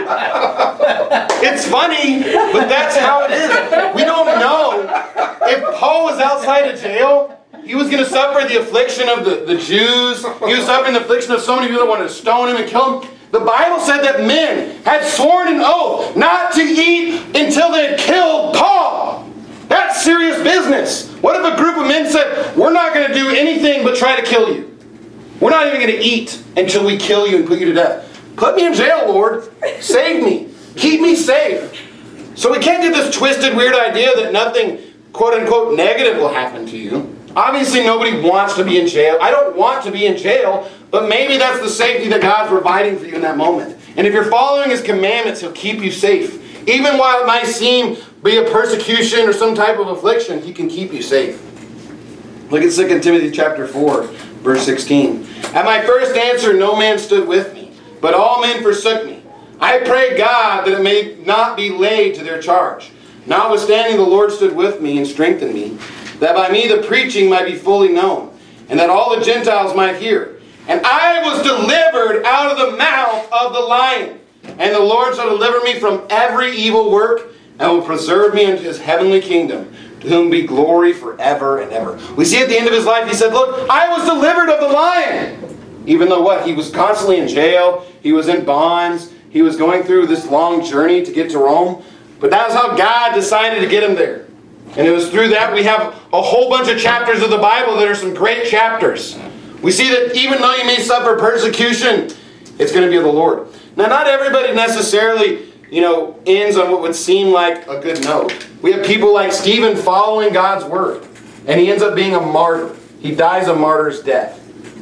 It's funny, but that's how it is. We don't know. If Paul was outside of jail, he was going to suffer the affliction of the, the Jews. He was suffering the affliction of so many people that wanted to stone him and kill him. The Bible said that men had sworn an oath not to eat until they had killed Paul. That's serious business. What if a group of men said, we're not going to do anything but try to kill you. We're not even going to eat until we kill you and put you to death. Put me in jail, Lord. Save me. Keep me safe. So we can't get this twisted, weird idea that nothing, quote-unquote, negative will happen to you. Obviously, nobody wants to be in jail. I don't want to be in jail, but maybe that's the safety that God's providing for you in that moment. And if you're following His commandments, He'll keep you safe. Even while it might seem be a persecution or some type of affliction, He can keep you safe. Look at Second Timothy chapter four, verse sixteen. At my first answer, no man stood with me, but all men forsook me. I pray God that it may not be laid to their charge. Notwithstanding, the Lord stood with me and strengthened me, that by me the preaching might be fully known, and that all the Gentiles might hear. And I was delivered out of the mouth of the lion. And the Lord shall deliver me from every evil work, and will preserve me unto his heavenly kingdom, to whom be glory forever and ever. We see at the end of his life, he said, look, I was delivered of the lion. Even though what? He was constantly in jail. He was in bonds. He was going through this long journey to get to Rome. But that's how God decided to get him there. And it was through that we have a whole bunch of chapters of the Bible that are some great chapters. We see that even though you may suffer persecution, it's going to be of the Lord. Now, not everybody necessarily, you know, ends on what would seem like a good note. We have people like Stephen following God's word, and he ends up being a martyr. He dies a martyr's death.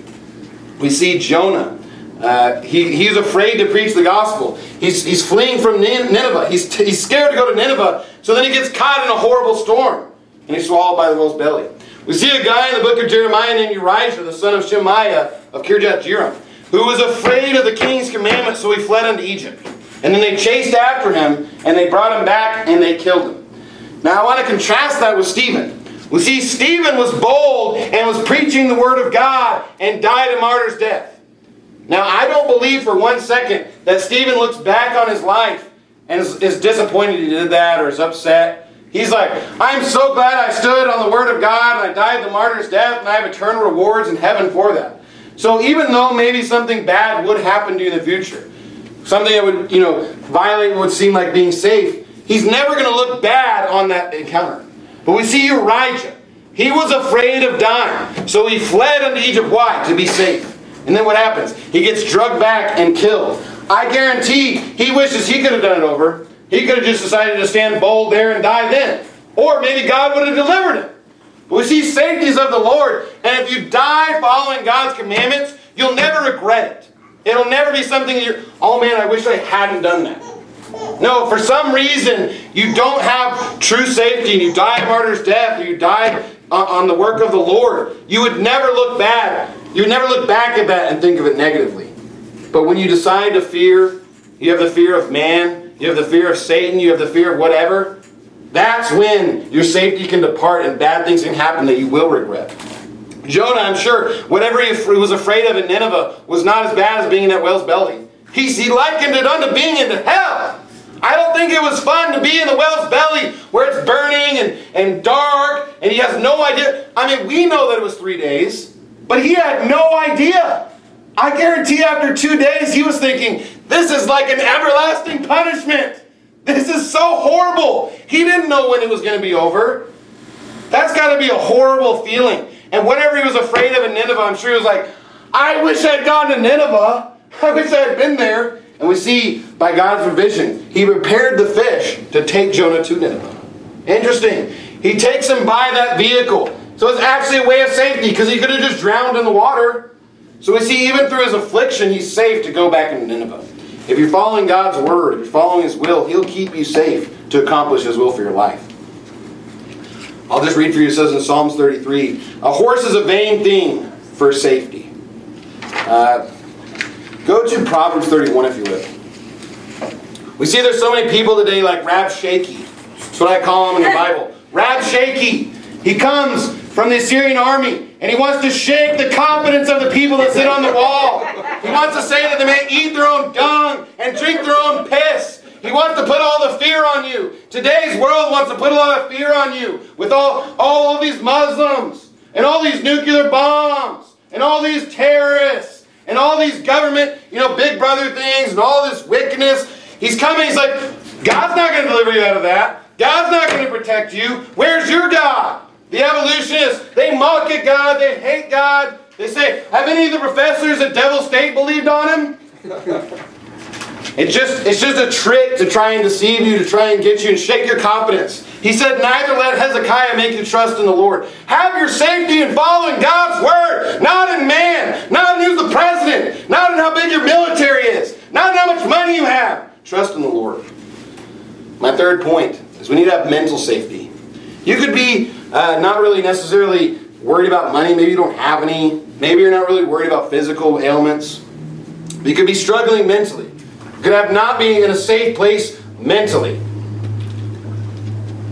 We see Jonah. Uh, he, he's afraid to preach the gospel. He's, he's fleeing from Nineveh. He's, he's scared to go to Nineveh. So then he gets caught in a horrible storm. And he's swallowed by the whale's belly. We see a guy in the book of Jeremiah named Urijah, the son of Shemaiah of Kirjath-jearim, who was afraid of the king's commandments, so he fled unto Egypt. And then they chased after him, and they brought him back, and they killed him. Now I want to contrast that with Stephen. We see Stephen was bold and was preaching the word of God and died a martyr's death. Now, I don't believe for one second that Stephen looks back on his life and is, is disappointed he did that or is upset. He's like, I'm so glad I stood on the word of God and I died the martyr's death and I have eternal rewards in heaven for that. So even though maybe something bad would happen to you in the future, something that would, you know, violate what would seem like being safe, he's never going to look bad on that encounter. But we see Urijah. He was afraid of dying. So he fled unto Egypt. Why? To be safe. And then what happens? He gets drugged back and killed. I guarantee he wishes he could have done it over. He could have just decided to stand bold there and die then. Or maybe God would have delivered him. But we see safeties of the Lord. And if you die following God's commandments, you'll never regret it. It'll never be something that you're, oh man, I wish I hadn't done that. No, for some reason, you don't have true safety and you die a martyr's death or you die on the work of the Lord, you would never look bad. You would never look back at that and think of it negatively. But when you decide to fear, you have the fear of man, you have the fear of Satan, you have the fear of whatever, that's when your safety can depart and bad things can happen that you will regret. Jonah, I'm sure, whatever he was afraid of in Nineveh was not as bad as being in that whale's belly. He, he likened it unto being into hell. I don't think it was fun to be in the whale's belly where it's burning and, and dark and he has no idea. I mean, we know that it was three days, but he had no idea. I guarantee after two days he was thinking, this is like an everlasting punishment. This is so horrible. He didn't know when it was going to be over. That's got to be a horrible feeling. And whatever he was afraid of in Nineveh, I'm sure he was like, I wish I'd gone to Nineveh. I wish I had been there. And we see, by God's provision, he prepared the fish to take Jonah to Nineveh. Interesting. He takes him by that vehicle. So it's actually a way of safety, because he could have just drowned in the water. So we see, even through his affliction, he's safe to go back into Nineveh. If you're following God's word, if you're following his will, he'll keep you safe to accomplish his will for your life. I'll just read for you. It says in Psalms thirty-three, a horse is a vain thing for safety. Uh, Go to Proverbs thirty-one if you would. We see there's so many people today like Rabshakeh. That's what I call him in the Bible. Rabshakeh. He comes from the Assyrian army and he wants to shake the confidence of the people that sit on the wall. He wants to say that they may eat their own dung and drink their own piss. He wants to put all the fear on you. Today's world wants to put a lot of fear on you with all, all of these Muslims and all these nuclear bombs and all these terrorists. And all these government, you know, big brother things and all this wickedness. He's coming, he's like, God's not going to deliver you out of that. God's not going to protect you. Where's your God? The evolutionists, they mock at God, they hate God. They say, have any of the professors at Devil State believed on him? It's just, it's just a trick to try and deceive you, to try and get you and shake your confidence. He said, neither let Hezekiah make you trust in the Lord. Have your safety in following God's word, not in man, not in who's the president, not in how big your military is, not in how much money you have. Trust in the Lord. My third point is we need to have mental safety. You could be uh, not really necessarily worried about money. Maybe you don't have any. Maybe you're not really worried about physical ailments. But you could be struggling mentally. You could have not being in a safe place mentally.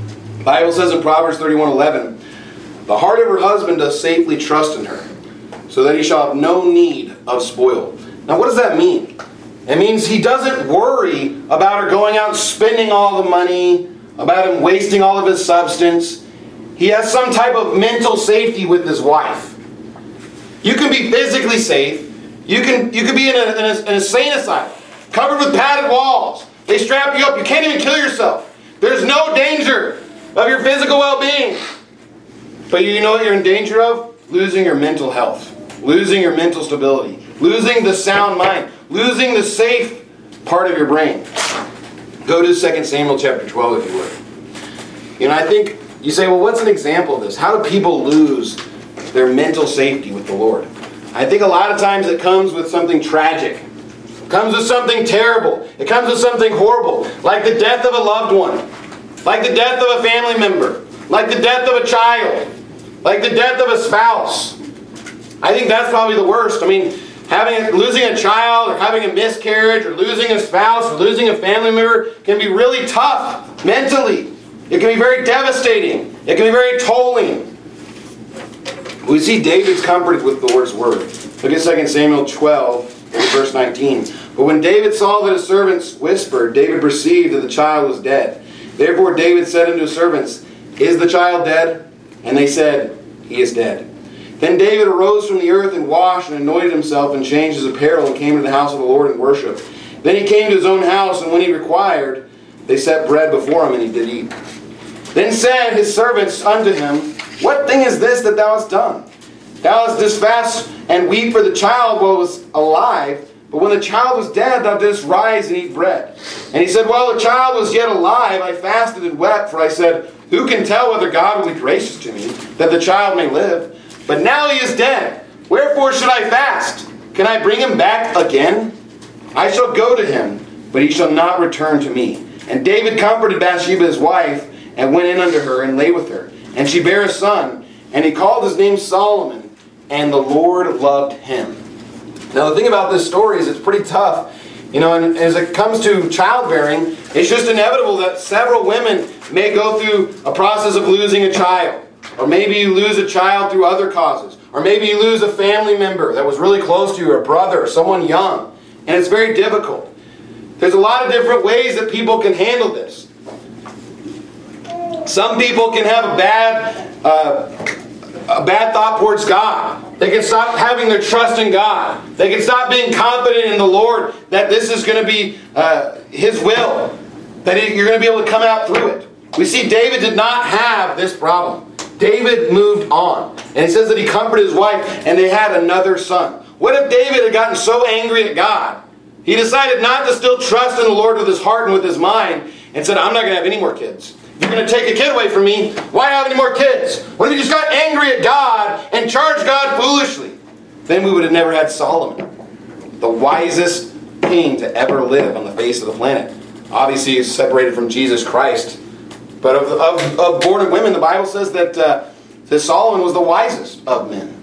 The Bible says in Proverbs thirty-one eleven, the heart of her husband does safely trust in her, so that he shall have no need of spoil. Now what does that mean? It means he doesn't worry about her going out and spending all the money, about him wasting all of his substance. He has some type of mental safety with his wife. You can be physically safe. You can, you can be in a, in a, an insane asylum, covered with padded walls. They strap you up. You can't even kill yourself. There's no danger of your physical well-being. But you know what you're in danger of? Losing your mental health. Losing your mental stability. Losing the sound mind. Losing the safe part of your brain. Go to Second Samuel chapter twelve if you would. You know, I think, you say, well, what's an example of this? How do people lose their mental safety with the Lord? I think a lot of times it comes with something tragic. It comes with something terrible. It comes with something horrible. Like the death of a loved one. Like the death of a family member. Like the death of a child. Like the death of a spouse. I think that's probably the worst. I mean, having losing a child or having a miscarriage or losing a spouse or losing a family member can be really tough mentally. It can be very devastating. It can be very tolling. We see David's comforted with the Lord's word. Look at Second Samuel twelve, verse nineteen. But when David saw that his servants whispered, David perceived that the child was dead. Therefore David said unto his servants, Is the child dead? And they said, He is dead. Then David arose from the earth and washed and anointed himself and changed his apparel and came to the house of the Lord and worshipped. Then he came to his own house, and when he required, they set bread before him, and he did eat. Then said his servants unto him, What thing is this that thou hast done? Thou hast didst fast and weep for the child while it was alive, but when the child was dead, thou didst rise and eat bread. And he said, While the child was yet alive, I fasted and wept, for I said, Who can tell whether God will be gracious to me, that the child may live? But now he is dead. Wherefore should I fast? Can I bring him back again? I shall go to him, but he shall not return to me. And David comforted Bathsheba his wife, and went in unto her, and lay with her. And she bare a son, and he called his name Solomon, and the Lord loved him. Now the thing about this story is it's pretty tough. You know, and as it comes to childbearing, it's just inevitable that several women may go through a process of losing a child. Or maybe you lose a child through other causes. Or maybe you lose a family member that was really close to you, or a brother, or someone young. And it's very difficult. There's a lot of different ways that people can handle this. Some people can have a bad, uh, a bad thought towards God. They can stop having their trust in God. They can stop being confident in the Lord that this is going to be uh, His will. That you're going to be able to come out through it. We see David did not have this problem. David moved on. And it says that he comforted his wife and they had another son. What if David had gotten so angry at God, he decided not to still trust in the Lord with his heart and with his mind, and said, I'm not going to have any more kids. You're going to take a kid away from me. Why have any more kids? What if he just got angry at God and charged God foolishly? Then we would have never had Solomon, the wisest king to ever live on the face of the planet. Obviously, he's separated from Jesus Christ. But of, of, of born of women, the Bible says that, uh, that Solomon was the wisest of men.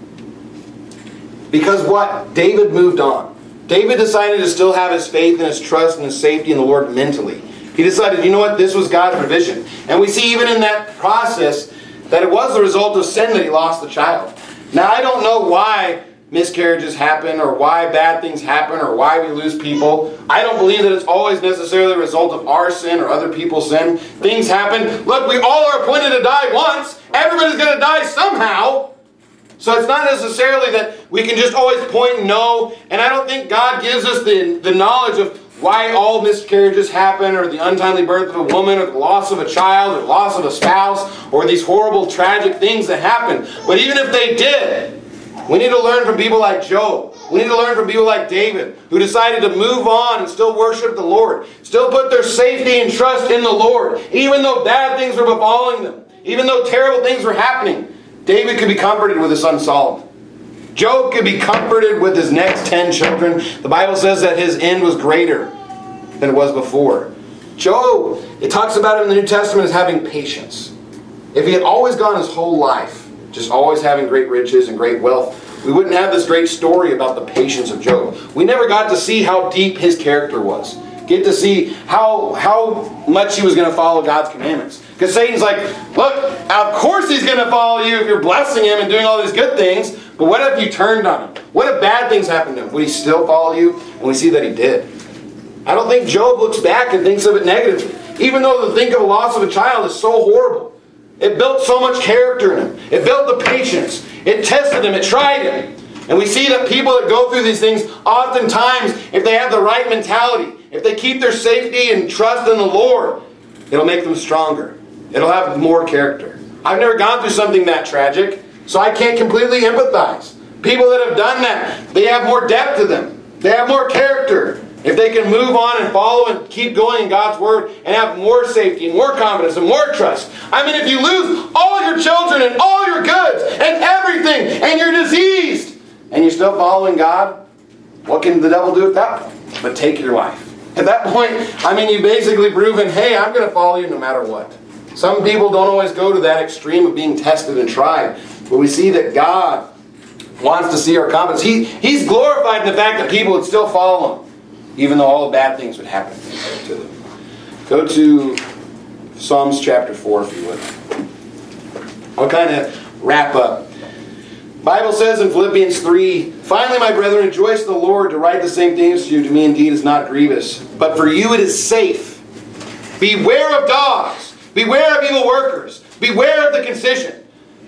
Because what? David moved on. David decided to still have his faith and his trust and his safety in the Lord mentally. He decided, you know what, this was God's provision. And we see even in that process that it was the result of sin that he lost the child. Now, I don't know why miscarriages happen or why bad things happen or why we lose people. I don't believe that it's always necessarily a result of our sin or other people's sin. Things happen. Look, we all are appointed to die once. Everybody's going to die somehow. So it's not necessarily that we can just always point and know. And I don't think God gives us the, the knowledge of why all miscarriages happen, or the untimely birth of a woman, or the loss of a child, or the loss of a spouse, or these horrible, tragic things that happen. But even if they did, we need to learn from people like Job. We need to learn from people like David, who decided to move on and still worship the Lord. Still put their safety and trust in the Lord. Even though bad things were befalling them. Even though terrible things were happening. David could be comforted with his son Solomon. Job could be comforted with his next ten children. The Bible says that his end was greater than it was before. Job, it talks about him in the New Testament as having patience. If he had always gone his whole life, just always having great riches and great wealth, we wouldn't have this great story about the patience of Job. We never got to see how deep his character was. Get to see how, how much he was going to follow God's commandments. Because Satan's like, look, of course he's going to follow you if you're blessing him and doing all these good things. But what if you turned on him? What if bad things happened to him? Would he still follow you? And we see that he did. I don't think Job looks back and thinks of it negatively. Even though to think of a loss of a child is so horrible. It built so much character in him. It built the patience. It tested him. It tried him. And we see that people that go through these things, oftentimes, if they have the right mentality, if they keep their safety and trust in the Lord, it'll make them stronger. It'll have more character. I've never gone through something that tragic, so I can't completely empathize. People that have done that, they have more depth to them. They have more character. If they can move on and follow and keep going in God's Word and have more safety and more confidence and more trust. I mean, if you lose all your children and all your goods and everything and you're diseased and you're still following God, what can the devil do at that point? But take your life. At that point, I mean, you've basically proven, hey, I'm going to follow you no matter what. Some people don't always go to that extreme of being tested and tried. But we see that God wants to see our confidence. He, he's glorified in the fact that people would still follow Him, even though all the bad things would happen to them. Go to Psalms chapter four, if you would. I'll kind of wrap up. The Bible says in Philippians three, "Finally, my brethren, rejoice in the Lord. To write the same things to you, to me indeed is not grievous. But for you it is safe. Beware of dogs. Beware of evil workers. Beware of the concision."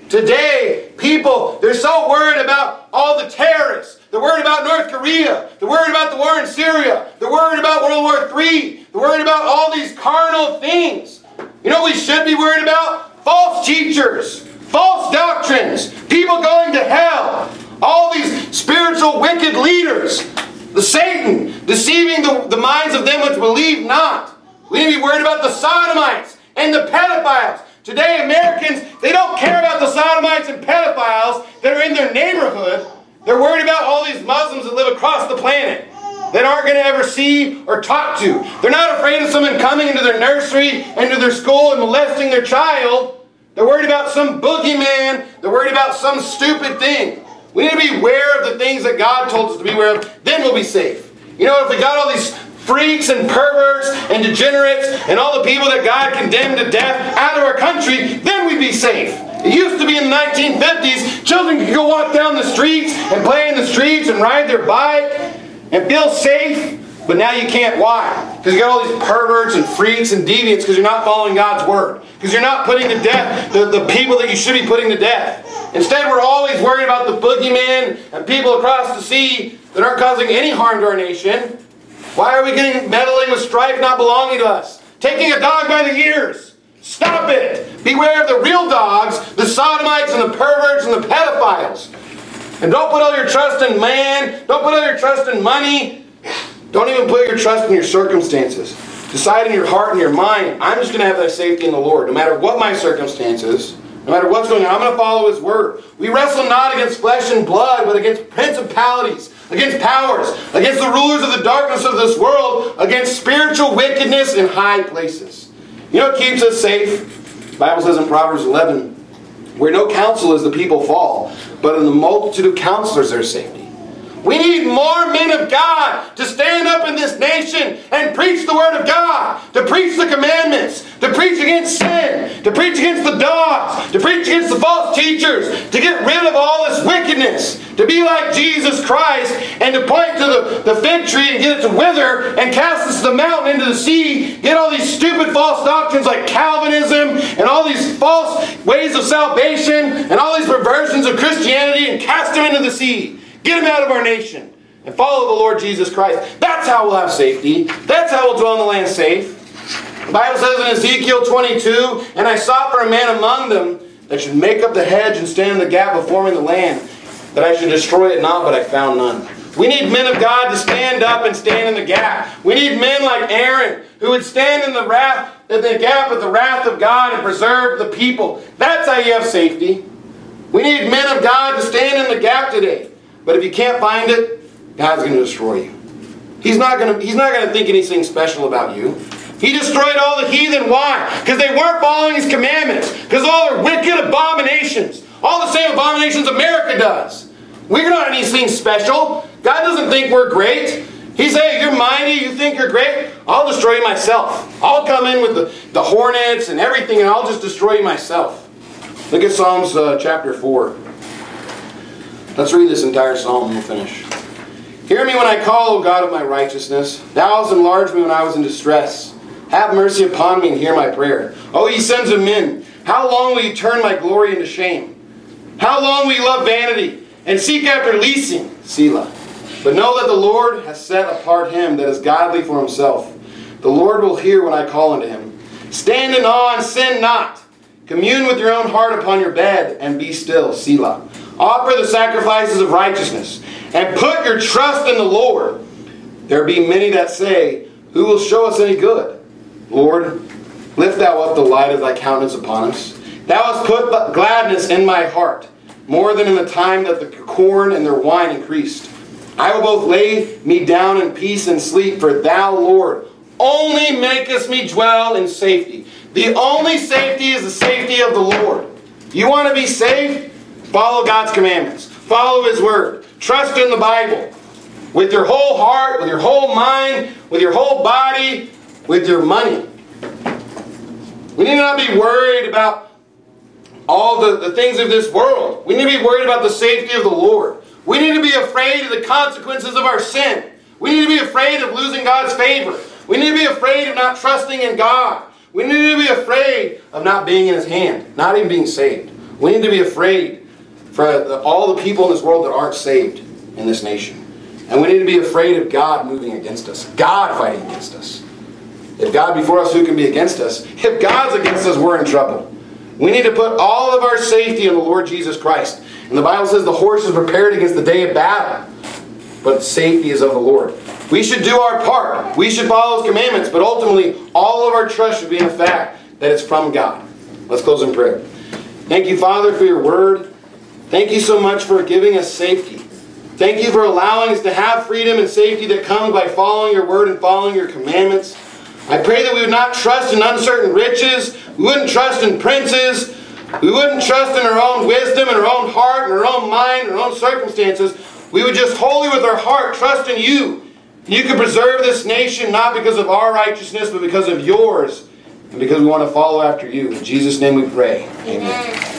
Today, people, they're so worried about all the terrorists. They're worried about North Korea. They're worried about the war in Syria. They're worried about World War Three. They're worried about all these carnal things. You know what we should be worried about? False teachers. False doctrines. People going to hell. All these spiritual wicked leaders. The Satan deceiving the, the minds of them which believe not. We need to be worried about the sodomites and the pedophiles. Today, Americans, they don't care about the sodomites and pedophiles that are in their neighborhood. They're worried about all these Muslims that live across the planet that aren't going to ever see or talk to. They're not afraid of someone coming into their nursery, into their school and molesting their child. They're worried about some boogeyman. They're worried about some stupid thing. We need to be aware of the things that God told us to be aware of. Then we'll be safe. You know, if we got all these freaks and perverts and degenerates and all the people that God condemned to death out of our country, then we'd be safe. It used to be in the nineteen fifties, children could go walk down the streets and play in the streets and ride their bike and feel safe, but now you can't. Why? Because you got all these perverts and freaks and deviants because you're not following God's Word. Because you're not putting to death the, the people that you should be putting to death. Instead, we're always worried about the boogeyman and people across the sea that aren't causing any harm to our nation. Why are we getting meddling with strife not belonging to us? Taking a dog by the ears. Stop it. Beware of the real dogs, the sodomites and the perverts and the pedophiles. And don't put all your trust in man. Don't put all your trust in money. Don't even put your trust in your circumstances. Decide in your heart and your mind, I'm just going to have that safety in the Lord. No matter what my circumstances, no matter what's going on, I'm going to follow His Word. We wrestle not against flesh and blood, but against principalities, against powers, against the rulers of the darkness of this world, against spiritual wickedness in high places. You know what keeps us safe? The Bible says in Proverbs eleven, "Where no counsel is, the people fall, but in the multitude of counselors there's safety." We need more men of God to stand up in this nation and preach the Word of God, to preach the commandments, to preach against sin, to preach against the dogs, to preach against the false teachers, to get rid of all this wickedness, to be like Jesus Christ, and to point to the, the fig tree and get it to wither and cast us to the mountain into the sea, get all these stupid false doctrines like Calvinism and all these false ways of salvation and all these perversions of Christianity and cast them into the sea. Get them out of our nation and follow the Lord Jesus Christ. That's how we'll have safety. That's how we'll dwell in the land safe. The Bible says in Ezekiel twenty-two, "And I sought for a man among them that should make up the hedge and stand in the gap before me in the land, that I should destroy it not, but I found none." We need men of God to stand up and stand in the gap. We need men like Aaron who would stand in the wrath, in the gap of the wrath of God and preserve the people. That's how you have safety. We need men of God to stand in the gap today. But if you can't find it, God's going to destroy you. He's not going to, he's not going to think anything special about you. He destroyed all the heathen. Why? Because they weren't following His commandments. Because of all their wicked abominations. All the same abominations America does. We're not anything special. God doesn't think we're great. He said, you're mighty, you think you're great? I'll destroy you myself. I'll come in with the, the hornets and everything, and I'll just destroy you myself. Look at Psalms uh, chapter four. Let's read this entire psalm and we'll finish. Hear me when I call, O God of my righteousness. Thou hast enlarged me when I was in distress. Have mercy upon me and hear my prayer. O ye sons of men, how long will you turn my glory into shame? How long will you love vanity and seek after leasing? Selah. But know that the Lord has set apart him that is godly for himself. The Lord will hear when I call unto him. Stand in awe and sin not. Commune with your own heart upon your bed and be still. Selah. Offer the sacrifices of righteousness and put your trust in the Lord. There be many that say, who will show us any good? Lord, lift thou up the light of thy countenance upon us. Thou hast put gladness in my heart, more than in the time that the corn and their wine increased. I will both lay me down in peace and sleep, for thou, Lord, only makest me dwell in safety. The only safety is the safety of the Lord. You want to be safe? Follow God's commandments. Follow His Word. Trust in the Bible. With your whole heart, with your whole mind, with your whole body, with your money. We need to not be worried about all the, the things of this world. We need to be worried about the safety of the Lord. We need to be afraid of the consequences of our sin. We need to be afraid of losing God's favor. We need to be afraid of not trusting in God. We need to be afraid of not being in His hand, not even being saved. We need to be afraid for the, all the people in this world that aren't saved in this nation. And we need to be afraid of God moving against us, God fighting against us. If God be for us, who can be against us? If God's against us, we're in trouble. We need to put all of our safety in the Lord Jesus Christ. And the Bible says the horse is prepared against the day of battle, but safety is of the Lord. We should do our part. We should follow His commandments, but ultimately all of our trust should be in the fact that it's from God. Let's close in prayer. Thank you, Father, for your word. Thank you so much for giving us safety. Thank you for allowing us to have freedom and safety that comes by following your word and following your commandments. I pray that we would not trust in uncertain riches. We wouldn't trust in princes. We wouldn't trust in our own wisdom and our own heart and our own mind and our own circumstances. We would just wholly with our heart trust in you. You can preserve this nation not because of our righteousness, but because of yours. And because we want to follow after you. In Jesus' name we pray. Amen. Amen.